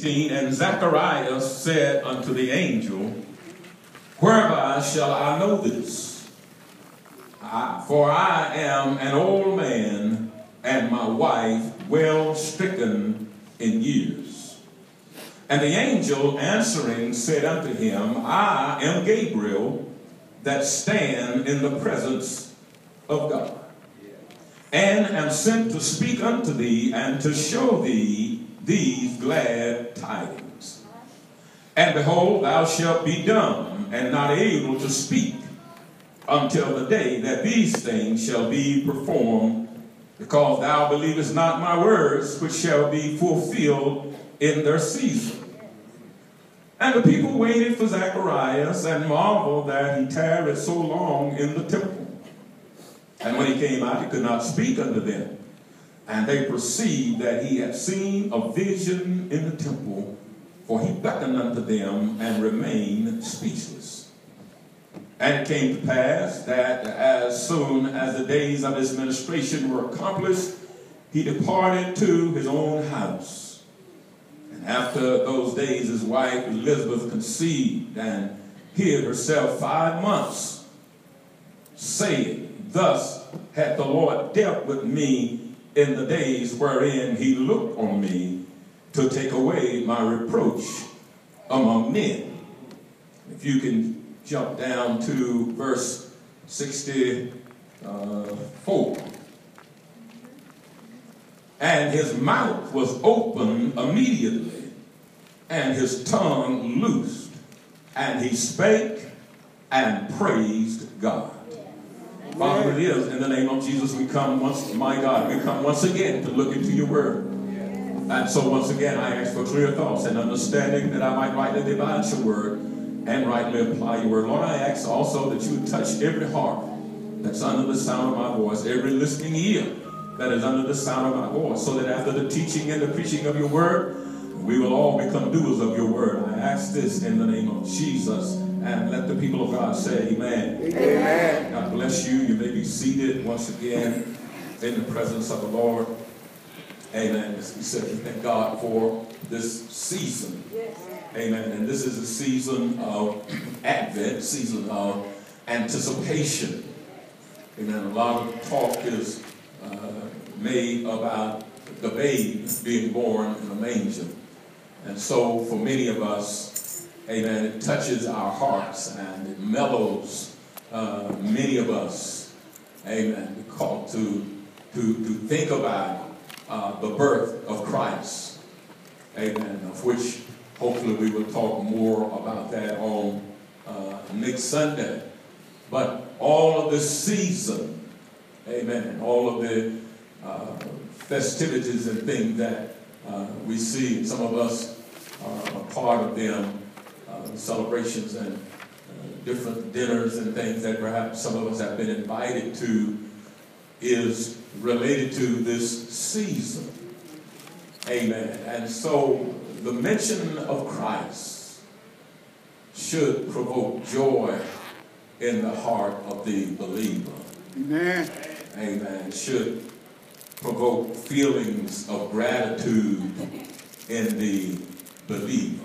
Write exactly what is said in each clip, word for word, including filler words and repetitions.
fifteen, and Zacharias said unto the angel, whereby shall I know this? I, for I am an old man, and my wife well stricken in years. And the angel answering said unto him, I am Gabriel, that stand in the presence of God, and am sent to speak unto thee, and to show thee these glad tidings. And behold, thou shalt be dumb, and not able to speak, until the day that these things shall be performed, because thou believest not my words, which shall be fulfilled in their season. And the people waited for Zacharias, and marveled that he tarried so long in the temple. And when he came out, he could not speak unto them. And they perceived that he had seen a vision in the temple, for he beckoned unto them, and remained speechless. And it came to pass that as soon as the days of his ministration were accomplished, he departed to his own house. And after those days his wife Elizabeth conceived, and hid herself five months, saying, thus hath the Lord dealt with me in the days wherein he looked on me, to take away my reproach among men. If you can jump down to verse sixty-four. And his mouth was open immediately, and his tongue loosed, and he spake and praised God. Father, it is in the name of Jesus we come once, my God, we come once again to look into your word. And so once again I ask for clear thoughts and understanding, that I might rightly divide your word and rightly apply your word. Lord, I ask also that you would touch every heart that's under the sound of my voice, every listening ear that is under the sound of my voice, so that after the teaching and the preaching of your word, we will all become doers of your word. I ask this in the name of Jesus, and let the people of God say amen. Amen. God bless you. You may be seated once again in the presence of the Lord. Amen. As we said, we thank God for this season. Yes. Amen. And this is a season of Advent, season of anticipation. Amen. A lot of talk is uh, made about the babe being born in a manger. And so for many of us, amen, it touches our hearts and it mellows uh, many of us, amen, because to, to, to think about Uh, the birth of Christ, amen, of which hopefully we will talk more about that on uh, next Sunday. But all of this season, amen, and all of the uh, festivities and things that uh, we see, some of us are a part of them, uh, celebrations and uh, different dinners and things that perhaps some of us have been invited to, is related to this season. Amen. And so the mention of Christ should provoke joy in the heart of the believer. Amen. Amen. It should provoke feelings of gratitude in the believer.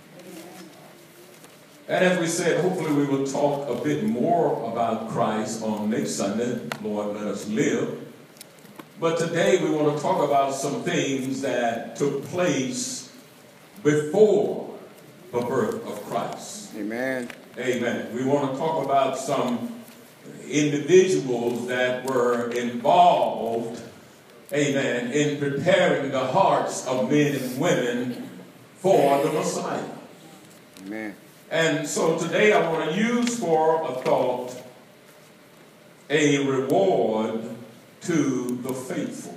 And as we said, hopefully we will talk a bit more about Christ on next Sunday. Lord, let us live. But today we want to talk about some things that took place before the birth of Christ. Amen. Amen. We want to talk about some individuals that were involved, amen, in preparing the hearts of men and women for the Messiah. Amen. And so today I want to use for a thought a reward to the faithful.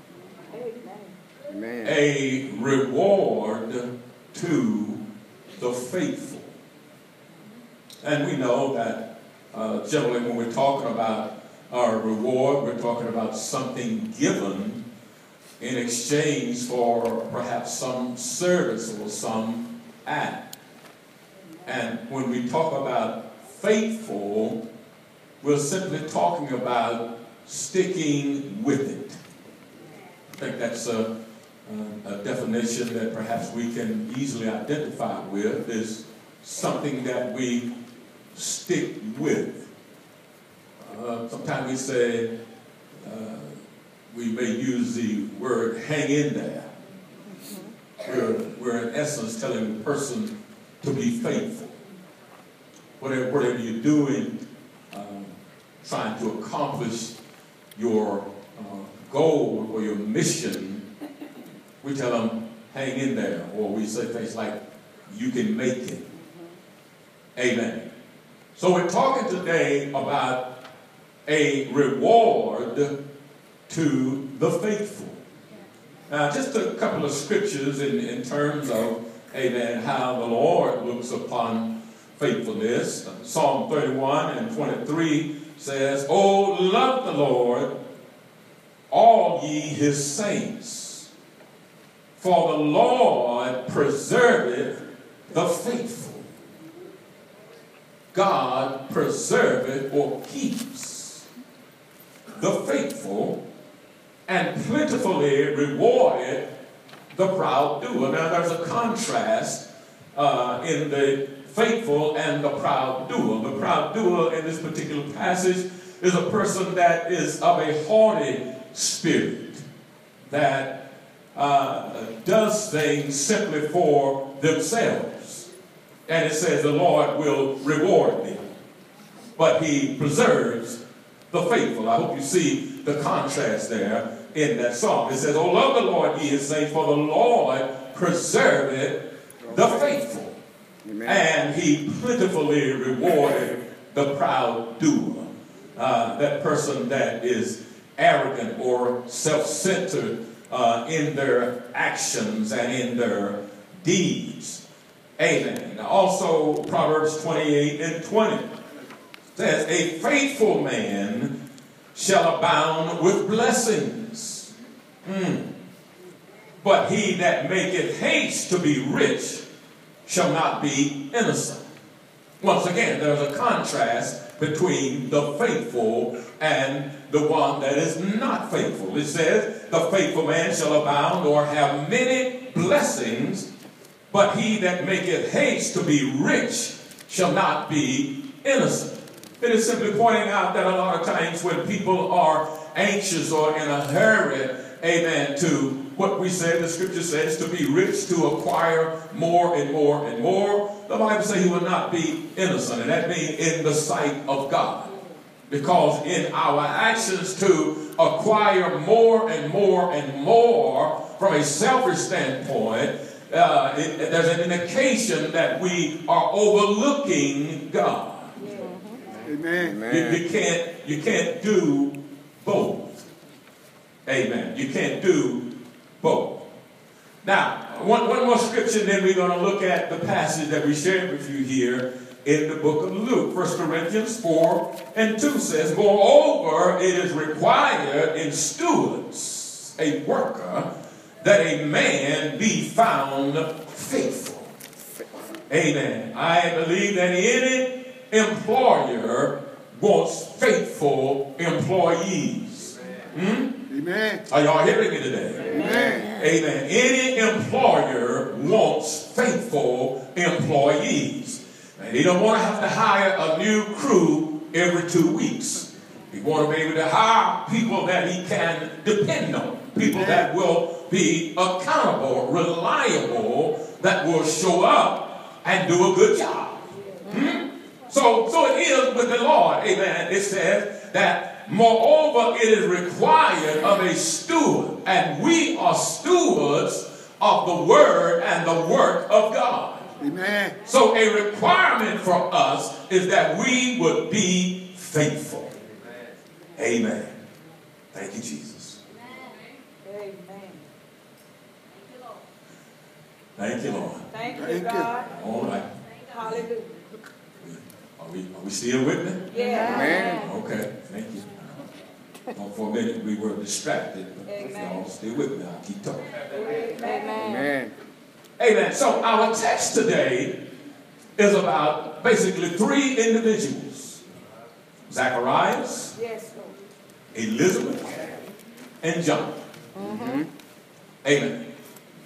Amen. A reward to the faithful. And we know that uh, generally when we're talking about our reward, we're talking about something given in exchange for perhaps some service or some act. And when we talk about faithful, we're simply talking about sticking with it. I think that's a, Uh, a definition that perhaps we can easily identify with is something that we stick with. Uh, sometimes we say, uh, we may use the word hang in there. We're, we're in essence telling the person to be faithful. Whatever, whatever you're doing, um, trying to accomplish your uh, goal or your mission, we tell them, hang in there. Or we say things like, you can make it. Amen. So we're talking today about a reward to the faithful. Now, just a couple of scriptures in, in terms of, amen, how the Lord looks upon faithfulness. Psalm thirty-one and twenty-three says, "Oh, love the Lord, all ye his saints, for the Lord preserveth the faithful." God preserveth or keeps the faithful, and plentifully rewarded the proud doer. Now, there's a contrast uh, in the faithful and the proud doer. The proud doer in this particular passage is a person that is of a haughty spirit, that uh, does things simply for themselves. And it says the Lord will reward them, but he preserves the faithful. I hope you see the contrast there in that psalm. It says, "Oh, love the Lord, ye his saints, for the Lord preserveth the faithful." Amen. And he plentifully rewarded the proud doer. Uh, that person that is arrogant or self-centered uh, in their actions and in their deeds. Amen. Also, Proverbs twenty-eight and twenty says, "A faithful man shall abound with blessings. Mm. But he that maketh haste to be rich shall not be innocent." Once again, there's a contrast between the faithful and the one that is not faithful. It says, "The faithful man shall abound or have many blessings, but he that maketh haste to be rich shall not be innocent." It is simply pointing out that a lot of times when people are anxious or in a hurry, amen, to what we said, the scripture says, to be rich, to acquire more and more and more, the Bible says he will not be innocent. And that means in the sight of God. Because in our actions to acquire more and more and more from a selfish standpoint, uh, it, there's an indication that we are overlooking God. Amen. You, you can't you can't do both. Amen. You can't do both. Now, one, one more scripture, and then we're going to look at the passage that we shared with you here in the book of Luke. First Corinthians four and two says, "Moreover, it is required in stewards, a worker, that a man be found faithful." Amen. I believe that any employer wants faithful employees. Hmm? Amen. Are y'all hearing me today? Amen. Amen. Any employer wants faithful employees. And he don't want to have to hire a new crew every two weeks. He wants to be able to hire people that he can depend on. People Amen. That will be accountable, reliable, that will show up and do a good job. Hmm? So, so it is with the Lord, amen. It says that, moreover, it is required of a steward, and we are stewards of the word and the work of God. Amen. So a requirement for us is that we would be faithful. Amen. Amen. Thank you, Jesus. Amen. Thank you, Lord. Thank you, Thank God. you. All right. Hallelujah. Are we, are we still with me? Yeah. Amen. Okay, thank you. Well, for a minute we were distracted, but if y'all stay with me, I'll keep talking. Amen. Amen. Amen. So our text today is about basically three individuals. Zacharias, Yes, Lord. Elizabeth, and John. Mm-hmm. Amen.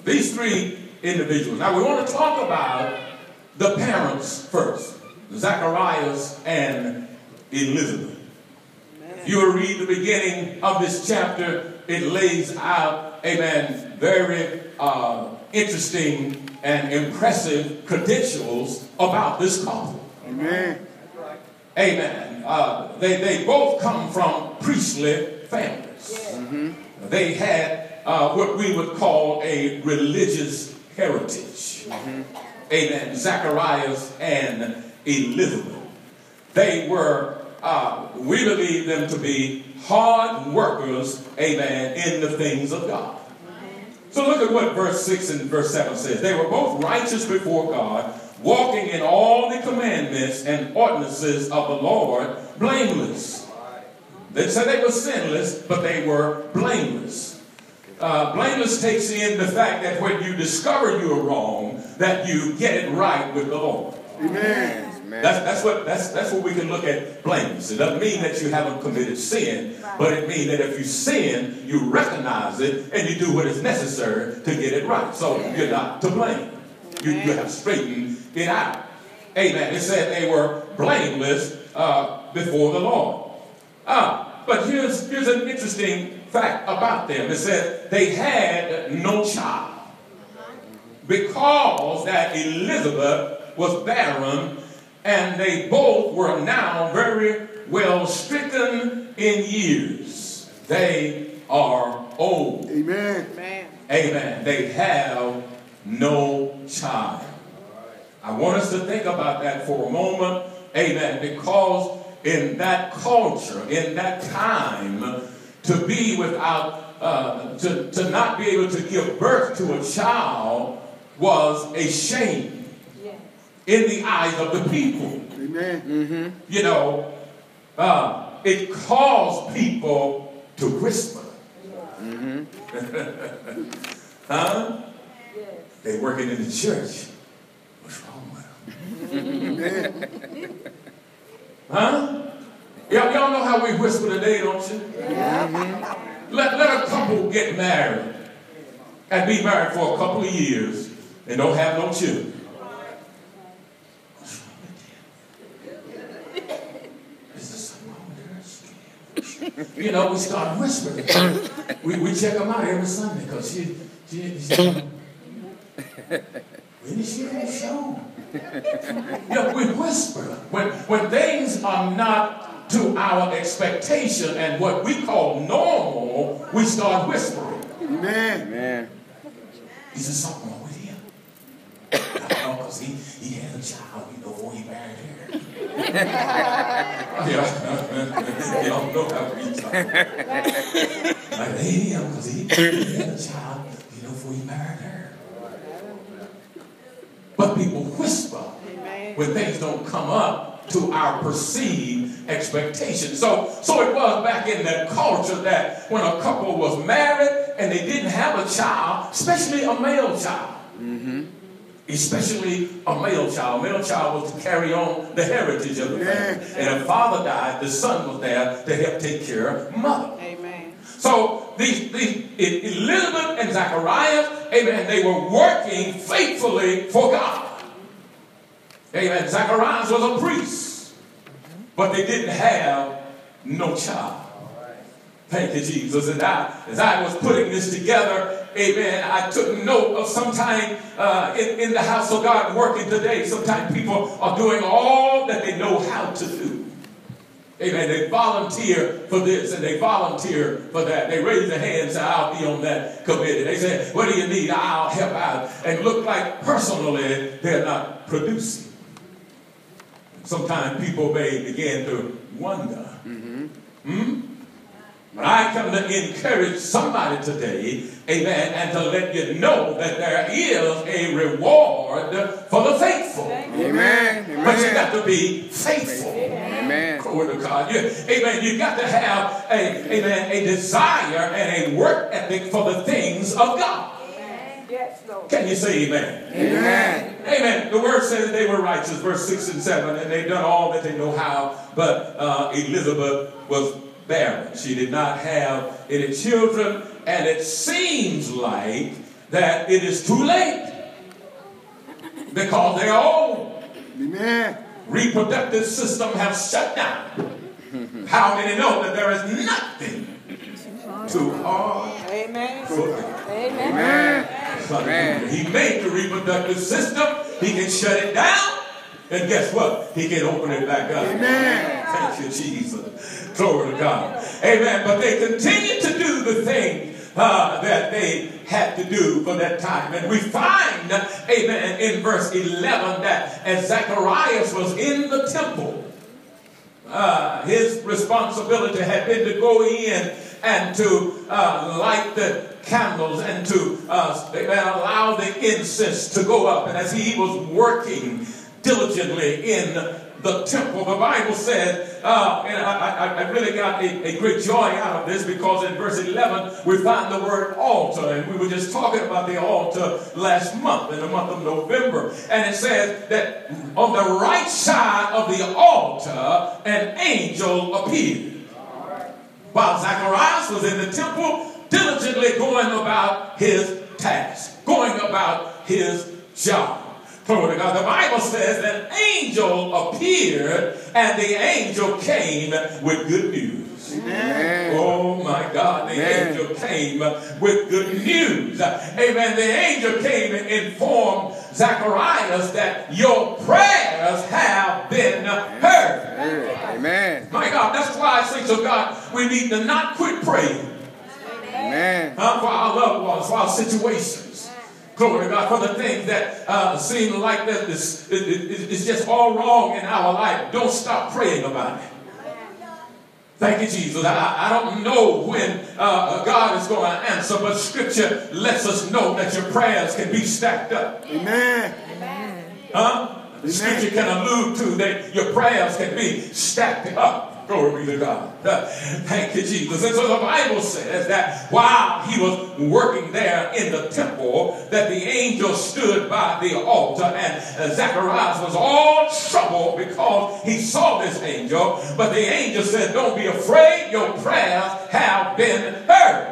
These three individuals. Now we want to talk about the parents first. Zacharias and Elizabeth. If you will read the beginning of this chapter, it lays out, amen, very uh, interesting and impressive credentials about this couple. Amen. Amen. Uh, they, they both come from priestly families. Mm-hmm. They had uh, what we would call a religious heritage. Mm-hmm. Amen. Zacharias and Elizabeth. They were, uh, we believe them to be hard workers, amen, in the things of God. So look at what verse six and verse seven says. They were both righteous before God, walking in all the commandments and ordinances of the Lord, blameless. They said they were sinless, but they were blameless. Uh, blameless takes in the fact that when you discover you are wrong, that you get it right with the Lord. Amen. That's, that's what that's that's what we can look at blameless. It doesn't mean that you haven't committed sin, but it means that if you sin, you recognize it and you do what is necessary to get it right. So you're not to blame. You, you have straightened it out. Amen. It said they were blameless uh, before the Lord. Uh, but here's here's an interesting fact about them. It said they had no child because that Elizabeth was barren. And they both were now very well stricken in years. They are old. Amen. Amen. They have no child. I want us to think about that for a moment. Amen. Because in that culture, in that time, to be without, uh, to, to not be able to give birth to a child was a shame in the eyes of the people. Amen. Mm-hmm. You know, uh, it caused people to whisper. Mm-hmm. Huh? Yes. They working in the church. What's wrong with them? Huh? Y'all, y'all know how we whisper today, don't you? Mm-hmm. Let, let a couple get married and be married for a couple of years and don't have no children. You know, we start whispering. We, we check them out every Sunday because she, she, she, when is she on the show? You know, we whisper. When, when things are not to our expectation and what we call normal, we start whispering. Amen. Amen. Is there something wrong with him? I know, because he, he had a child, you know, before he married her. Yeah, y'all know how we talk. Like, they him because he, he had a child, you know, before he married her. But people whisper when things don't come up to our perceived expectations. So, so it was back in that culture that when a couple was married and they didn't have a child, especially a male child. Mm-hmm. Especially a male child. A male child was to carry on the heritage of the family. And if father died, the son was there to help take care of mother. Amen. So these, these Elizabeth and Zacharias, amen, they were working faithfully for God. Amen. Zacharias was a priest, but they didn't have no child. Thank you, Jesus. And I, as I was putting this together, amen, I took note of sometime uh, in, in the house of God working today. Sometimes people are doing all that they know how to do. Amen. They volunteer for this and they volunteer for that. They raise their hands and say, I'll be on that committee. They say, what do you need? I'll help out. And look like personally they're not producing. Sometimes people may begin to wonder. Mm-hmm. Hmm? But I come to encourage somebody today, amen, and to let you know that there is a reward for the faithful. Amen. Amen. But you got to be faithful. Amen. Glory to God. You, amen. You got to have a, amen, a desire and a work ethic for the things of God. Yes, Lord. Can you say amen? Amen. Amen. The word says they were righteous, verse six and seven, and they done all that they know how, but uh, Elizabeth was barren. She did not have any children, and it seems like that it is too late because they are old. Amen. Reproductive system have shut down. How many know that there is nothing too hard Amen. for them? Amen. Amen. Amen. He made the reproductive system. He can shut it down. And guess what? He can open it back up. Amen. Thank you, Jesus. Glory to God. Amen. But they continue to do the thing uh, that they had to do for that time. And we find, amen, in verse eleven that as Zacharias was in the temple, uh, his responsibility had been to go in and to uh, light the candles and to uh, allow the incense to go up. And as he was working diligently in the temple, the Bible said, uh, and I, I, I really got a, a great joy out of this, because in verse eleven we find the word altar, and we were just talking about the altar last month, in the month of November, and it says that on the right side of the altar an angel appeared. While Zacharias was in the temple, diligently going about his task, going about his job. Glory to God. The Bible says that an angel appeared, and the angel came with good news. Amen. Oh my God, the Amen. angel came with good news. Amen. The angel came and informed Zacharias that your prayers have been heard. Amen. My God, that's why I say to God, we need to not quit praying. Amen. Uh, for our loved ones, for our situations. Glory to God, for the things that uh, seem like that this, it, it, it's just all wrong in our life. Don't stop praying about it. Thank you, Jesus. I, I don't know when uh, God is going to answer, but Scripture lets us know that your prayers can be stacked up. Amen. Huh? The Scripture can allude to that your prayers can be stacked up. Glory be to God. Uh, thank you, Jesus. And so the Bible says that while he was working there in the temple, that the angel stood by the altar, and uh, Zacharias was all troubled because he saw this angel. But the angel said, don't be afraid, your prayers have been heard.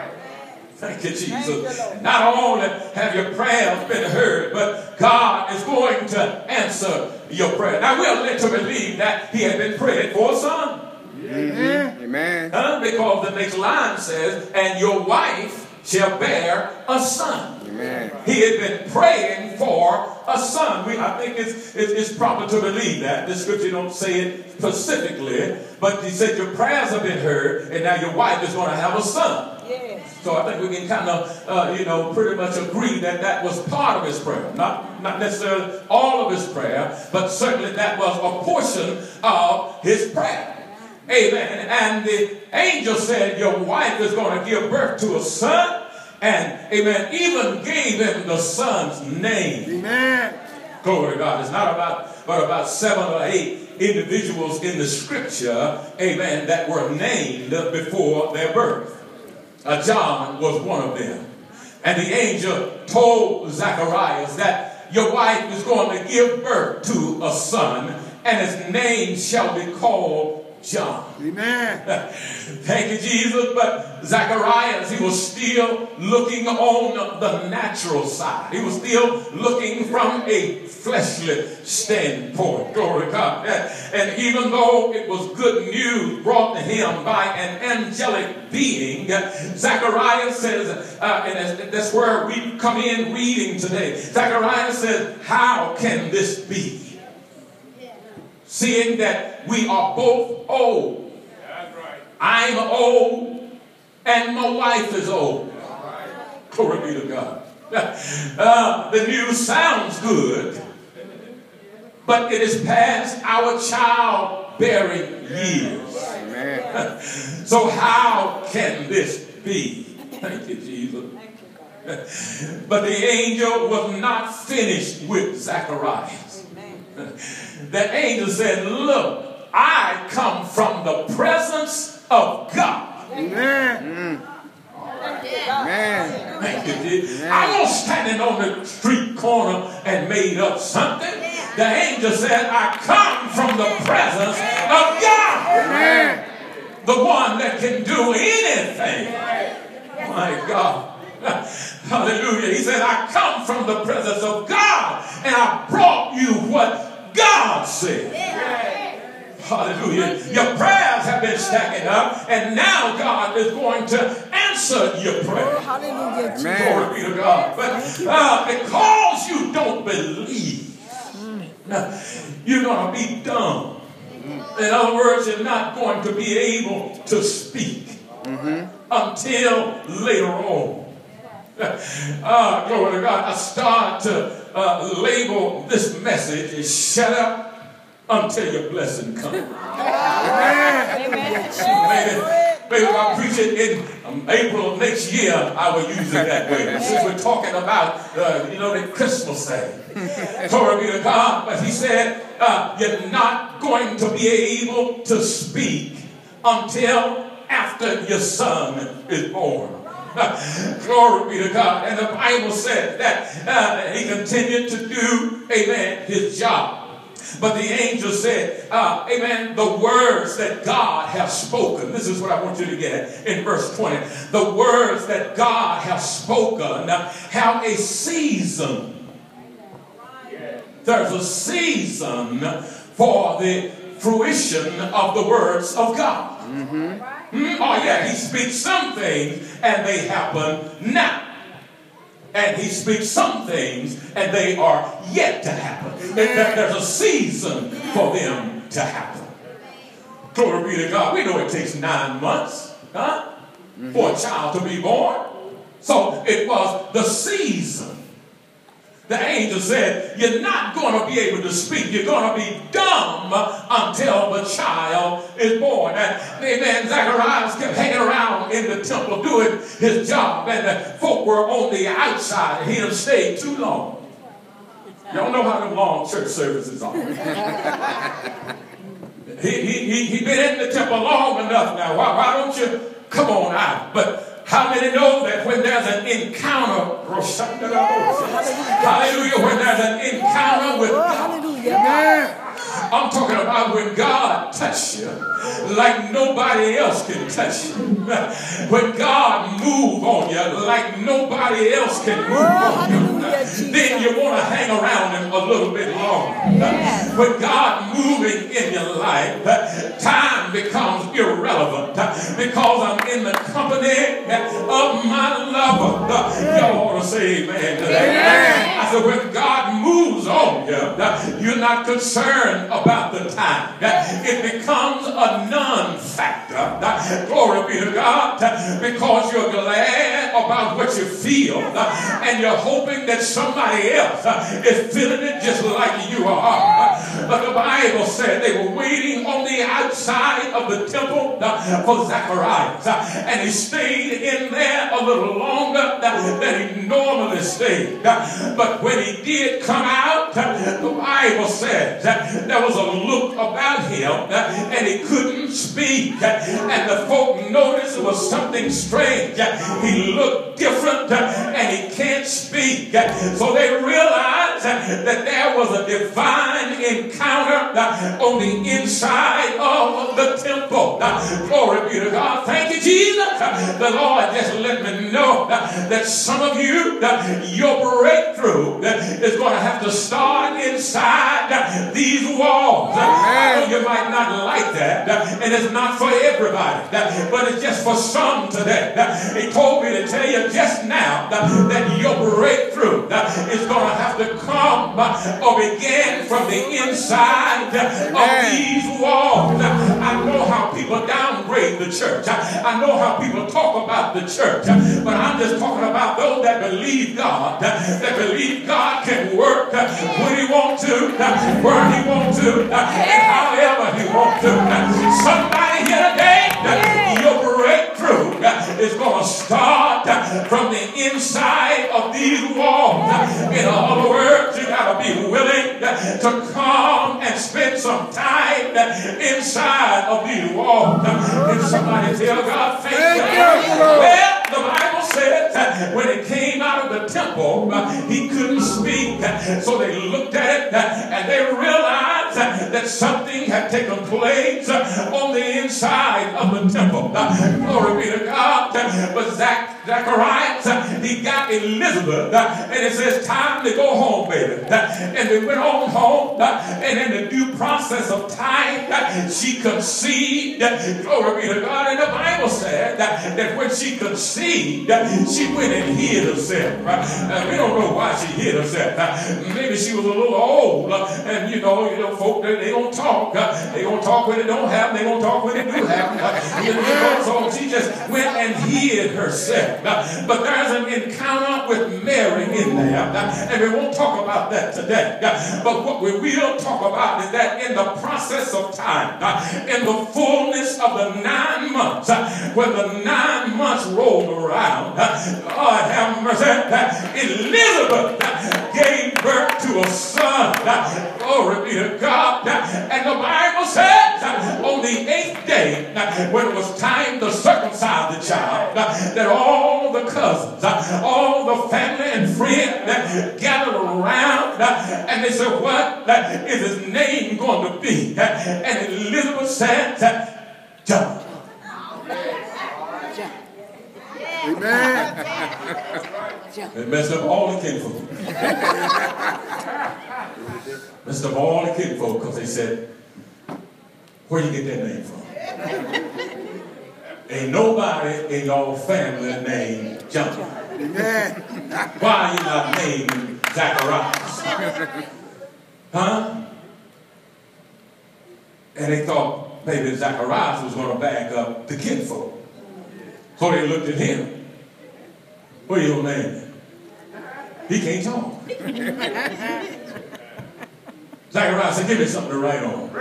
Thank you, Jesus. Not only have your prayers been heard, but God is going to answer your prayer. Now, we're led to believe that he had been praying for a son. Amen. Amen. Huh? Because the next line says, and your wife shall bear a son. Amen. He had been praying for a son. We, I think it's, it's, it's proper to believe that. The Scripture don't say it specifically, but he said your prayers have been heard, and now your wife is going to have a son. Yes. So I think we can kind of, uh, you know, pretty much agree that that was part of his prayer. Not, not necessarily all of his prayer, but certainly that was a portion of his prayer. Amen. And the angel said, your wife is going to give birth to a son. And, amen, even gave him the son's name. Amen. Glory to God. It's not about, but about seven or eight individuals in the Scripture, amen, that were named before their birth. Uh, John was one of them. And the angel told Zacharias that your wife is going to give birth to a son, and his name shall be called John. Amen. Thank you, Jesus. But Zacharias, he was still looking on the natural side. He was still looking from a fleshly standpoint. Glory to God. And even though it was good news brought to him by an angelic being, Zacharias says, uh, and that's where we come in reading today. Zacharias says, how can this be? Seeing that we are both old. That's right. I'm old and my wife is old. Right. Glory be to God. Uh, the news sounds good, but it is past our childbearing years. Amen. So how can this be? Thank you, Jesus. But the angel was not finished with Zacharias. The angel said, look, I come from the presence of God. Amen. Amen. Thank you, Jesus. I was standing on the street corner and made up something. The angel said, I come from the presence of God. Amen. The one that can do anything. My God. Hallelujah. He said, I come from the presence of God, and I brought you what God said. Hallelujah. Your prayers have been stacking up, and now God is going to answer your prayer. Hallelujah. Glory be to God. But uh, because you don't believe, you're going to be dumb. In other words, you're not going to be able to speak mm-hmm. until later on. Uh, glory to God. I start to uh, label this message as shut up until your blessing comes. Amen. Maybe, maybe if I preach it in um, April of next year, I will use it that way. But since we're talking about, uh, you know, the Christmas thing. Glory be to God. But he said, uh, you're not going to be able to speak until after your son is born. Glory be to God. And the Bible said that uh, he continued to do, amen, his job. But the angel said, uh, amen, the words that God has spoken. This is what I want you to get in verse twenty. The words that God has spoken uh, have a season. There's a season for the fruition of the words of God. Mm-hmm. Mm, oh yeah, he speaks some things and they happen now. And he speaks some things and they are yet to happen. There's a season for them to happen. Glory be to God. We know it takes nine months huh, for a child to be born. So it was the season. The angel said, you're not going to be able to speak. You're going to be dumb until the child is born. And amen, Zacharias kept hanging around in the temple doing his job. And the folk were on the outside. And he had stayed too long. Y'all know how them long church services are. he, he, he, he been in the temple long enough now. Why, why don't you come on out? But how many know that when there's an encounter, hallelujah, when there's an encounter with God, I'm talking about when God touches you like nobody else can touch you. When God moves on you like nobody else can move on you, then you want to hang around him a little bit longer. When God moving in your life, time becomes irrelevant because I'm in the company of my lover. Y'all want to say amen to that? I said, when God moves on you, you're not concerned about the time. It becomes a non-factor. Glory be to God, because you're glad about what you feel and you're hoping that somebody else is feeling it just like you are. But the Bible said they were waiting on the outside of the temple for Zacharias, and he stayed in there a little longer than he normally stayed. But when he did come out, the Bible said that there was a look about him and he couldn't speak, and the folk noticed it was something strange. He looked different and he can't speak. So they realized that there was a divine encounter on the inside of the temple. Glory be to God. Thank you, Jesus. The Lord just let me know that some of you, your breakthrough is going to have to start inside these walls. I know you might not like that, and it's not for everybody, but it's just for some today. He told me to tell you just now that your breakthrough is going to have to come or begin from the inside of these walls. I know how people downgrade the church. I know how people talk about the church, but I'm just talking about those that believe God, that believe God can work when he wants to, where he wants to, and however he wants to. Somebody here today, your breakthrough is going to start from the inside of these walls. In other words, you got to be willing to come and spend some time inside of these walls. If somebody tell God, thank you. Well, the Bible said that when it came out of the temple, he couldn't speak. So they looked at it and they realized that something had taken place on the inside of the temple. Glory be to God. But Zach Zacharias, he got Elizabeth, and it says, time to go home, baby. And they went on home, and in the due process of time, she conceived. Glory be to God. And the Bible said that when she conceived, she went and hid herself. We don't know why she hid herself. Maybe she was a little old, and you know, you know, folk, they, they don't talk. They don't talk when it don't happen. They don't talk when it do happen. You know, so she just went and hid herself. But there's an encounter with Mary in there, and we won't talk about that today. But what we will talk about is that in the process of time, in the fullness of the nine months, when the nine months rolled around, God have mercy, Elizabeth gave birth to a son. Glory be to God. And the Bible says on the eighth day, when it was time to circumcise the child, that all the cousins, all the family and friends gathered around, and they said, what is his name going to be? And Elizabeth said, John. Amen. It messed up all the kinfolk. Messed up all the kinfolk because they said, where you get that name from? Ain't nobody in your family named John. Amen. Why are you not named Zacharias? Huh? And they thought maybe Zacharias was going to back up the kinfolk. So they looked at him. What are your name? He can't talk. Zacharias said, give me something to write on.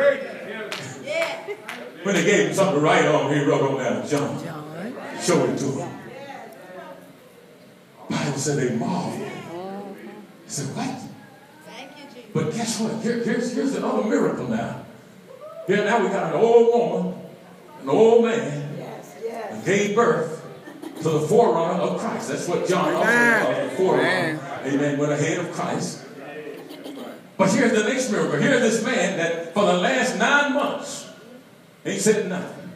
When they gave him something to write on, he wrote on that, John. Showed it to him. The Bible said they marveled. He said, what? But guess what? Here, here's, here's another miracle now. Here now we got an old woman, an old man, and gave birth to the forerunner of Christ. That's what John also called the forerunner. Amen. Went ahead of Christ. But here's the next miracle. Here's this man that for the last nine months ain't said nothing.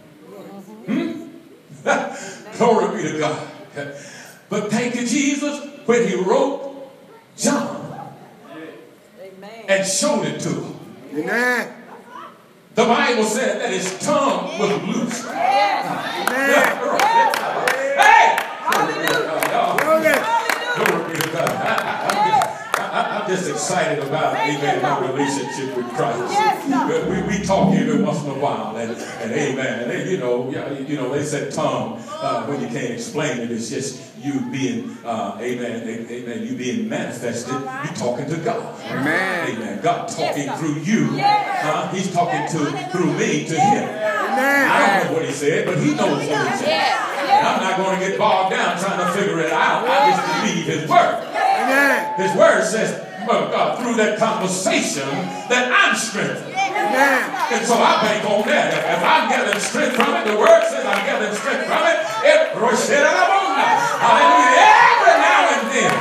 Hmm? Glory be to God. But thank you, Jesus, when he wrote John and showed it to him. Amen. The Bible said that his tongue was loose. Amen. Hey! Hallelujah. Glory be to God. I, I, I'm, just, I, I'm just excited about, amen, my relationship with Christ. We, we talk every once in a while, and, and amen. And they, you know, you know, they said tongue uh, when you can't explain it. It's just you being, uh, amen, amen, you being manifested. You talking to God. Amen. Amen. God talking through you. Uh, he's talking to through me to him. Amen. I don't know what he said, but he knows what he said. And I'm not going to get bogged down trying to figure it out. I just believe his word. Amen. His word says, oh God, through that conversation, that I'm strengthened. Amen. And so I bank on that. If I'm getting strength from it, the word says I'm getting strength from it. It hallelujah. Every now and then.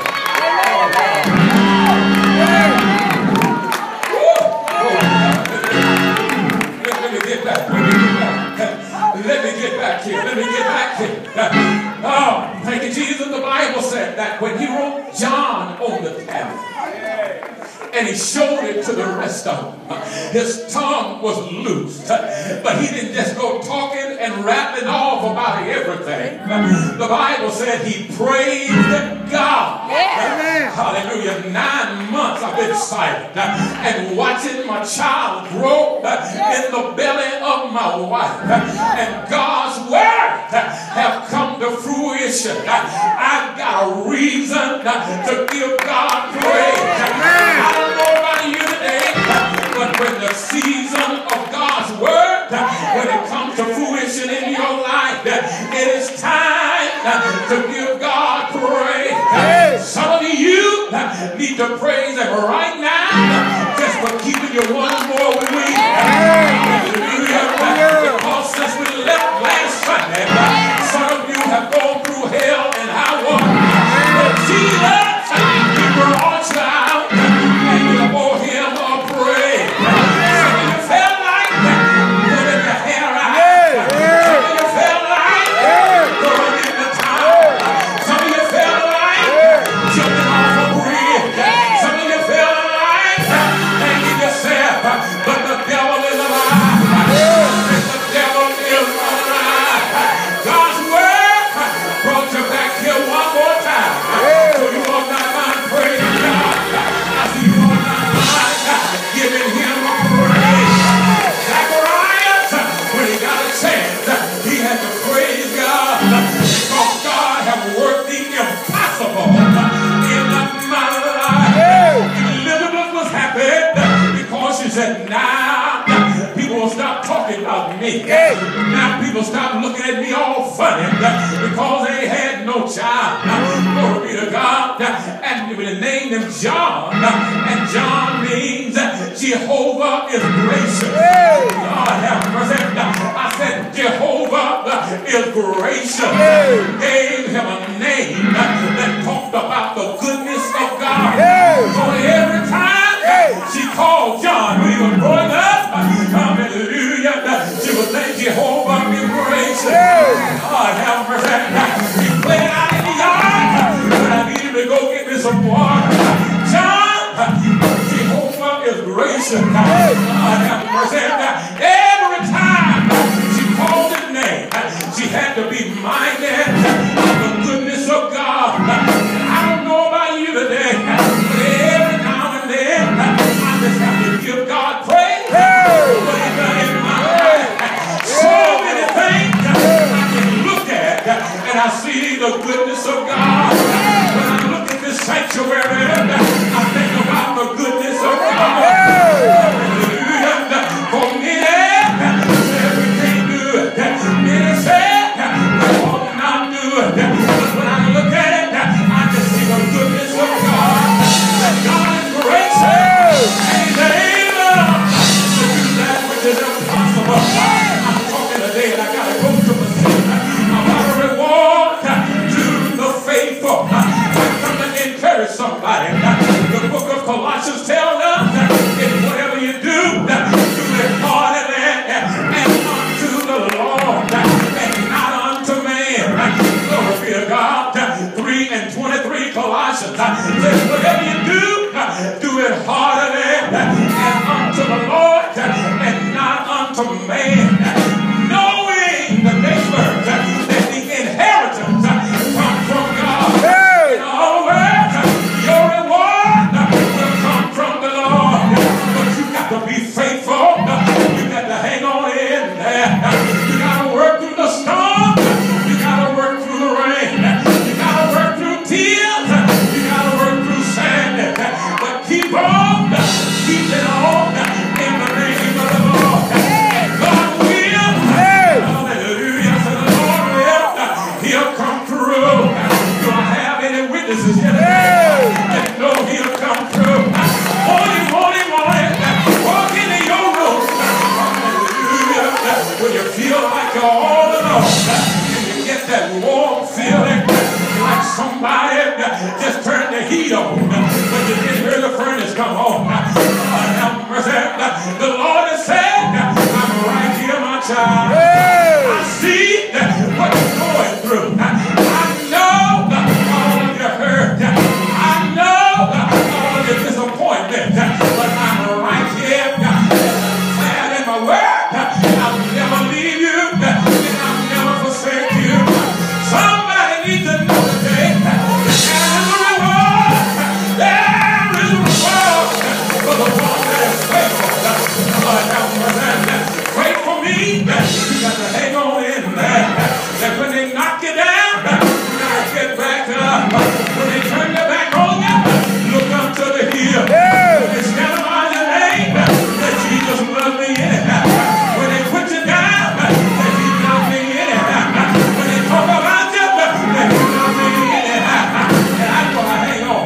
Let me get back. Let me get back. Let me get back here. Let me get back here. Oh, thank you, Jesus. The Bible said that when he wrote John on the tablet, and he showed it to the rest of them, his tongue was loosed. But he didn't just go talking and rattling off about everything. The Bible said he praised God. Yeah. Hallelujah. Nine months I've been silent and watching my child grow in the belly of my wife. And God's word have come to fruition. I've got a reason to give God praise. I don't know about you today, but when the season of God's word, when it comes to fruition in your life, it is time to give God praise. Some of you need to praise him right now just for keeping you one more week. Hallelujah. Because since we left last Sunday, some of you have gone through hell and high water. But Jesus, he brought you out and you owe him a praise. Some of you felt like pulling your hair out. Some of you felt like throwing in the towel. said, now people will stop talking about me. Now people stop looking at me all funny because they had no child. Glory be to God. And they named him John. And John means Jehovah is gracious. God have mercy. I said Jehovah is gracious. Gave him a name that talked about the goodness of God. So every time she called John when he was growing up, hallelujah, she would say Jehovah is gracious. God have mercy. He played out in the yard when I needed to go get me some water. John, Jehovah is gracious. God have mercy. Every time she called his name, she had to be minded of the goodness of God. I don't know about you today, but every now and then I just have to give God praise for what he's done in my life. So many things I can look at and I see the goodness of God. When I look at this sanctuary, I think about the goodness of God. Hallelujah. For me, said we can't do it. Many said we ought not do it. But when I look at it, I just see the goodness of God. That God is gracious and he's able to do that which is impossible. I'm talking today and I got to go to the city. About a reward to the faithful. I'm going to encourage somebody. The book of Colossians tells us that in whatever you do, do it heartily and unto the Lord and not unto man. Glory be to God. three and twenty-three Colossians says, whatever you do, do it heartily and unto the Lord and not unto man. Knowing the next verse that the inheritance comes from God. In all words, your reward will come from the Lord. But you got to be faithful. You got to hang on in there. You got to work through the storm. You got to work through the rain. You got to work through tears. You got to work through sadness. But keep on, keep it on in the name of the Lord. God will. Hallelujah. So the Lord will. He'll come through. Do I have any witnesses here today that know he'll come through? Morning, morning, morning. Walk into your room. Hallelujah. When you feel like you're all alone. And you get that warm feeling like somebody just turned the heat on. But you didn't hear the furnace come on. God have mercy. The Lord has said, I'm right here, my child. I see what you're going through. I know all of your hurt. I know all of your disappointment. But I'm right here. And in my word, I'll never leave you. And I'll never forsake you. Somebody needs to know today that there is a reward. There is a reward for the one that is faithful. God have mercy. Pray for me. You got to hang on in there. That when they knock you down, you got to get back up. When they turn their back on you, look up to the hill. When they stand on your name, that Jesus loves me anyhow. When they put you down, that He loves me anyhow. When they talk about you, that He loves me anyhow. And I'm going to hang on.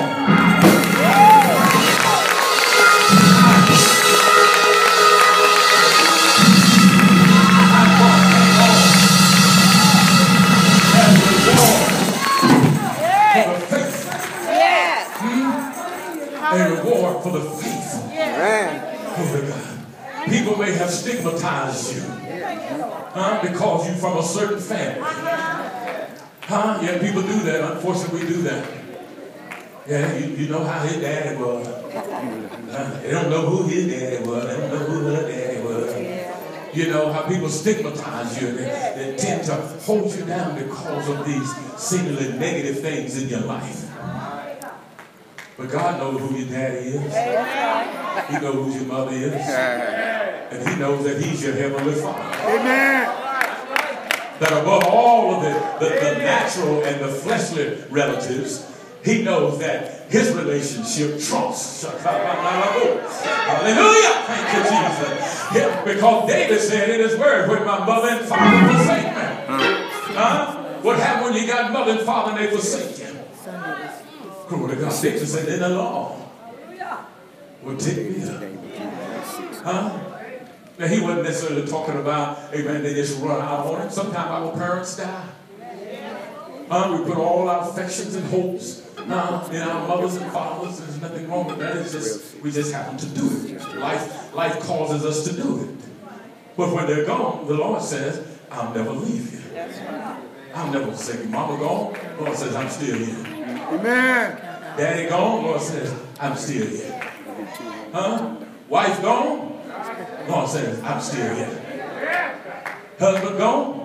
A reward for the faithful. Glory to God. People may have stigmatized you, huh, because you're from a certain family. Huh? Yeah, people do that. Unfortunately, we do that. Yeah, you, you know how his daddy was. Huh? They don't know who his daddy was. They don't know who her daddy was. You know how people stigmatize you. They, they tend to hold you down because of these seemingly negative things in your life. But God knows who your daddy is. He knows who your mother is. And He knows that He's your Heavenly Father. Amen. That above all of the, the, the natural and the fleshly relatives, he knows that his relationship trumps. Hallelujah. Thank you, Jesus. Yeah, because David said in his word, when my mother and father forsake me. Huh? What happened when you got mother and father and they forsake you? Glory to God. David said, then the Lord will take me up. Huh? Now, he wasn't necessarily talking about, amen, they just run out on it. Sometimes our parents die. Uh, we put all our affections and hopes uh, in our mothers and fathers. There's nothing wrong with that. It's just, we just happen to do it. Life, life causes us to do it. But when they're gone, the Lord says, I'll never leave you. I'll never forsake you. Mama gone, Lord says, I'm still here. Amen. Daddy gone, Lord says, I'm still here. Huh? Wife gone, Lord says, I'm still here. Husband gone,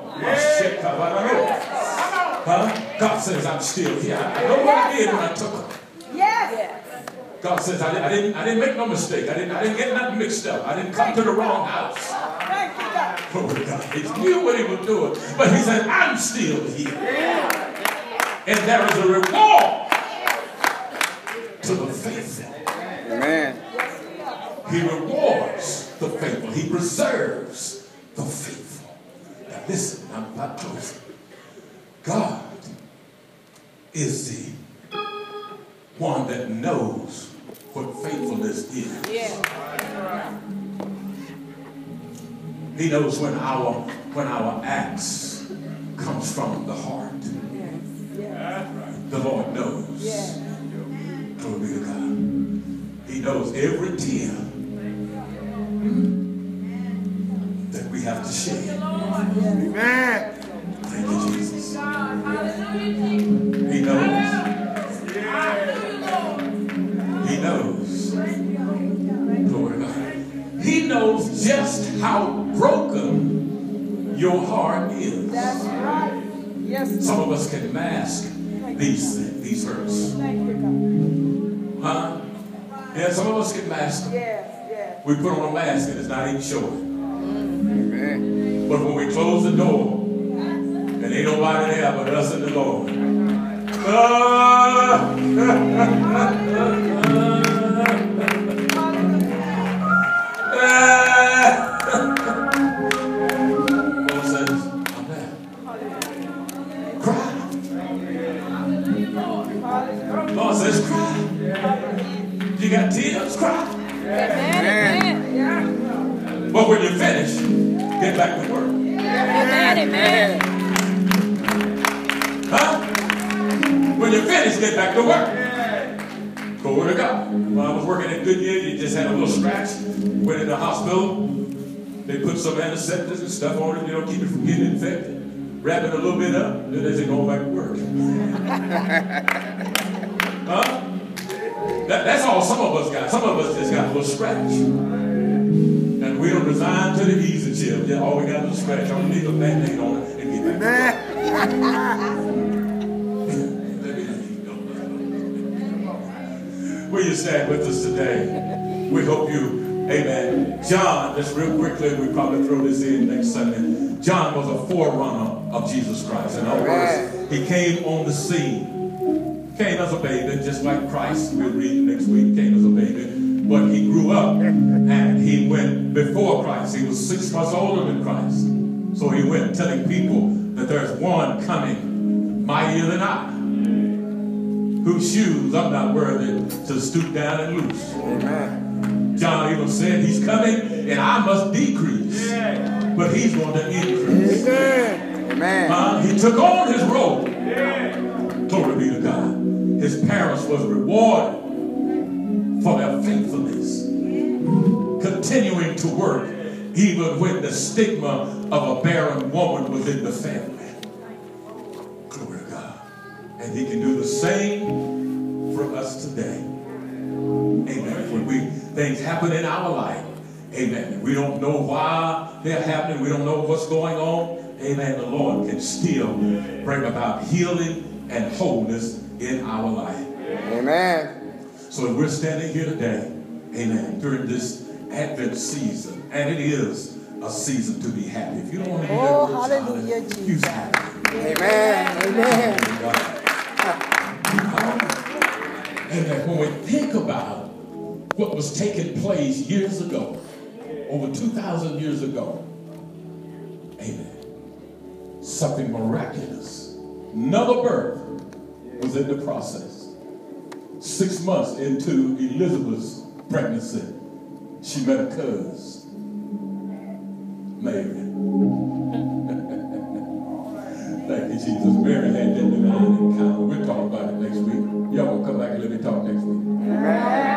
huh? God says, I'm still here. I know what I did when I took her. Yes. God says, I, I didn't I didn't make no mistake. I didn't I didn't get nothing mixed up. I didn't come to the wrong house. Thank you, God. Oh God, he knew what he was doing. But he said, I'm still here. And there is a reward to the faithful. Amen. He rewards the faithful. He preserves the faithful. Now listen, I'm about closing. God is the one that knows what faithfulness is. Yeah. He knows when our when our acts comes from the heart. The Lord knows. Yeah. Glory be to God. He knows every tear that we have to shed. Amen. Thank you, Jesus. He knows. He knows. Glory to God. He knows just how broken your heart is. That's right. Yes. Some of us can mask these these hurts. Thank you, God. Huh? Yeah, some of us can mask them. Yes, yes. We put on a mask and it's not even showing. Amen. But when we close the door, and ain't nobody there but us and the Lord. Ah! Lord says, I'm there. Cry. Lord says, cry. You got tears, cry. Amen. But when you finish, get back to work. Amen. Amen. Huh? When you finish, get back to work. Glory to God. When I was working at Goodyear, you just had a little scratch. Went in the hospital. They put some antiseptics and stuff on it, you know, keep it from getting infected. Wrap it a little bit up, then they say go back to work. Huh? That, that's all some of us got. Some of us just got a little scratch. And we don't resign to the easy chair. Yeah, all we got is a scratch. All we need is a band-aid on it and get back to work. Will you stand with us today? We hope you, amen. John, just real quickly, we probably throw this in next Sunday. John was a forerunner of Jesus Christ. In other words, he came on the scene. Came as a baby, just like Christ. We'll read next week. Came as a baby. But he grew up and he went before Christ. He was six months older than Christ. So he went telling people that there's one coming mightier than I, whose shoes I'm not worthy to stoop down and loose. Amen. John even said he's coming and I must decrease, but he's going to increase. Amen. Amen. Uh, he took on his role. Glory be to God. His parents was rewarded for their faithfulness, continuing to work even when the stigma of a barren woman was in the family. Glory to God. And he can do the same for us today. Amen. When we things happen in our life, amen, we don't know why they're happening, we don't know what's going on, amen, the Lord can still bring about healing and wholeness in our life. Amen. So if we're standing here today, amen, during this Advent season, and it is a season to be happy. If you don't want to be Oh, that hallelujah, use Jesus. happy. Amen. Amen. Amen. And that when we think about what was taking place years ago, over two thousand years ago, amen, something miraculous, another birth was in the process. Six months into Elizabeth's pregnancy, she met a cousin, Mary. Thank you, Jesus. Mary had that divine encounter. We'll talk about it next week. Y'all gonna come back and let me talk next week. Amen.